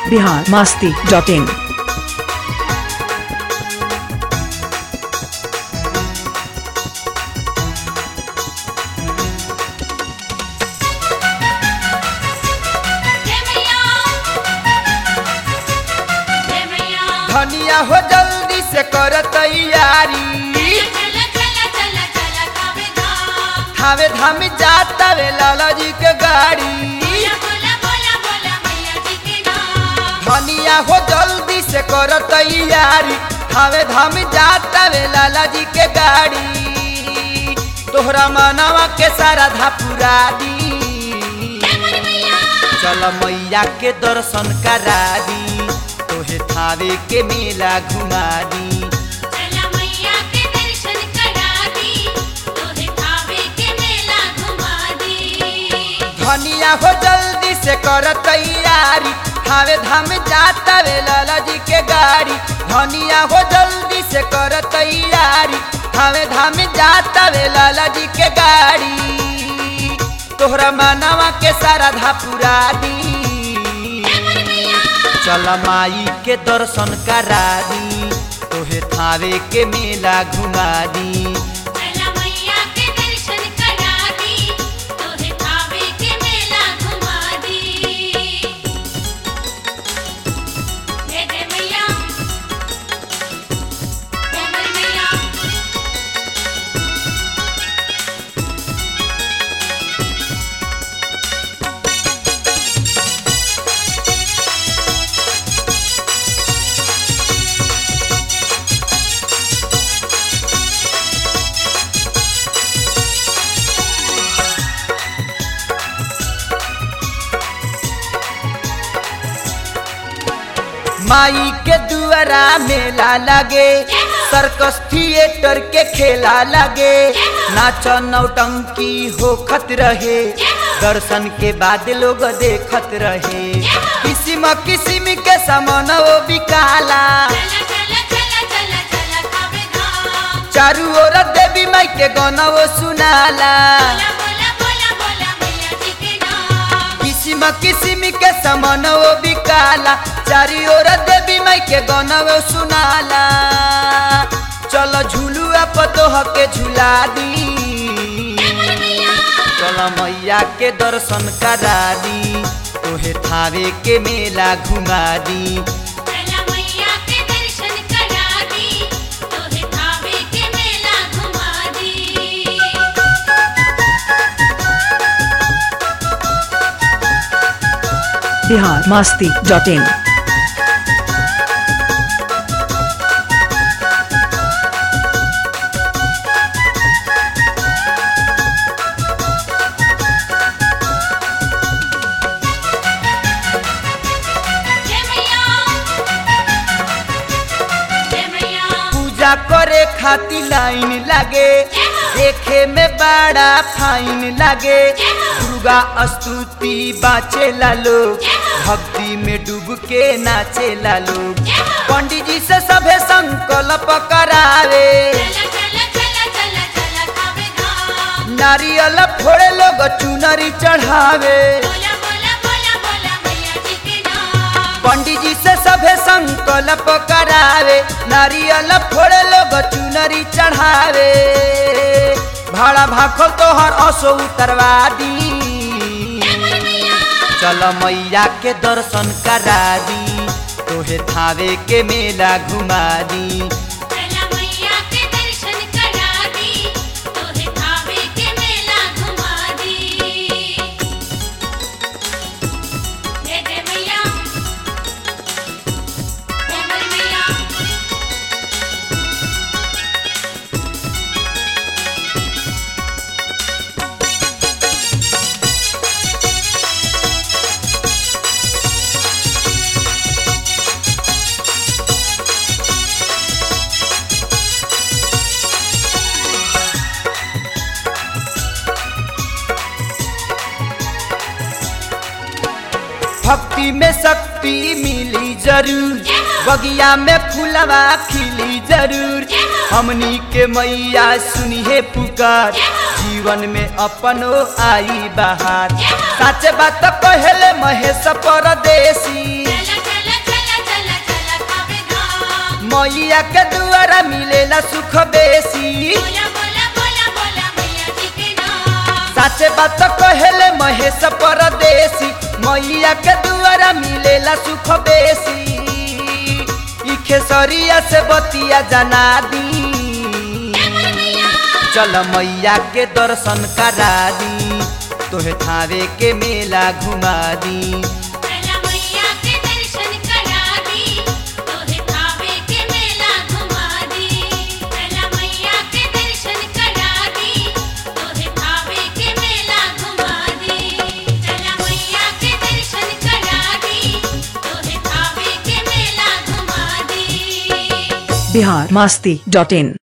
biharmasti.in। धनिया हो जल्दी से कर तैयारी, थावे धाम जाता वे लाला जी के गाड़ी। धनिया हो जल्दी से कर तैयारी, थावे धाम जाता वे लाला जी के गाड़ी। तोहरा मनवा के सारा धा पुरा दी, चल मैया के दर्शन करा दी, तोहे थावे के मेला घुमा दी। धनिया हो जल्दी से कर तैयारी, थावे धाम जाता वे लाला जी के गाड़ी। धनिया हो जल्दी से कर तैयारी, थावे धाम जाता वे लाला जी के गाड़ी। तोहरा मनवा के सारा धा पुरा दी, चल माई के दर्शन करा दी, तोहे थावे के मेला घुमा दी। माई के दुआरा मेला लगे, सर्कस थिएटर के खेला लगे। नाच नौटंकी होखत रहे, दर्शन के बाद लोग देखत रहे। किसिम किसिम के सामान वो बिकाला, चारू ओर देवी माई के गाना वो सुनाला। किसिम किसिम के सामान वो बिकाला, चारी ओर देवी माई के गाना वो सुनाला। चल झुलुआ पतोह के झुला दी, चल मैया के दर्शन करा दी, तोहे थावे के मेला घुमा दी। biharmasti.in। पूजा करे खाती लाइन लगे, देखे में बड़ा फाइन लगे। दुर्गा स्तुति बाचे ला लोग, भक्ति में डूब के नाचे ला लोग। पंडित जी से सभे संकल्प करावे, नारियल फोड़े लोग चुनरी चढ़ावे। पंडित जी से सभे संकल्प करावे, नारियल फोड़े लोग चुनरी चढ़ावे। भाड़ा भाखल तोहर असो उतरवा दी, चल मैया के दर्शन करा दी, तोहे थावे के मेला घुमा दी। भक्ति में शक्ति मिली जरूर, बगिया में फूलवा खिली जरूर। हमनी के मैया सुनिए पुकार, जीवन में अपनो आई बहार। सच बात कहले महेश परदेसी, मैया के दुआरा मिलेला सुख बेसी बोला बोला बोला बोला मैया जी के नाम। साचे बात कहेले महेश परदेसी मैया के दुआरा मिलेला सुख बेसी ई खेसरिया से बतिया जना दी चल मैया के दर्शन करा दी तोहे थावे के मेला घुमा दी चला मैया के दर्शन करा दी तोहे थावे के मेला घुमा दी। चला मैया के दर्शन करा दी तोहे थावे के मेला घुमा दी। चला मैया के दर्शन करा दी तोहे थावे के मेला घुमा दी। biharmasti.in